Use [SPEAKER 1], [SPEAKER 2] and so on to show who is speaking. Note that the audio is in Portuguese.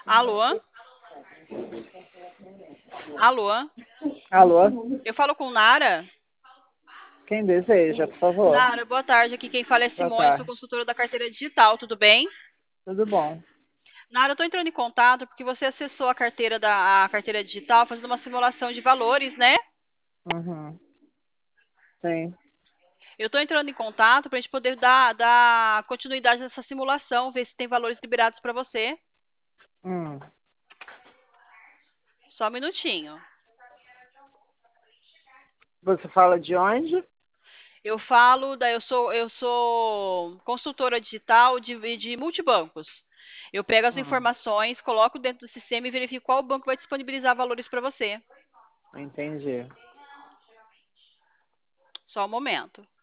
[SPEAKER 1] Alô? Alô?
[SPEAKER 2] Alô?
[SPEAKER 1] Eu falo com Nara?
[SPEAKER 2] Quem deseja, por favor?
[SPEAKER 1] Nara, boa tarde. Aqui quem fala é
[SPEAKER 2] Boa
[SPEAKER 1] Simone, eu sou
[SPEAKER 2] tarde.
[SPEAKER 1] consultora da carteira digital, tudo bem?
[SPEAKER 2] Tudo bom?
[SPEAKER 1] Nara, eu estou entrando em contato porque você acessou a carteira digital fazendo uma simulação de valores, né?
[SPEAKER 2] Uhum. Sim.
[SPEAKER 1] Eu estou entrando em contato para a gente poder dar continuidade nessa simulação, ver se tem valores liberados para você.
[SPEAKER 2] Hum.
[SPEAKER 1] Só um minutinho.
[SPEAKER 2] Você fala de onde?
[SPEAKER 1] Eu sou consultora digital de multibancos. Eu pego as
[SPEAKER 2] Hum.
[SPEAKER 1] informações, coloco dentro do sistema e verifico qual banco vai disponibilizar valores para você.
[SPEAKER 2] Entendi.
[SPEAKER 1] Só um momento.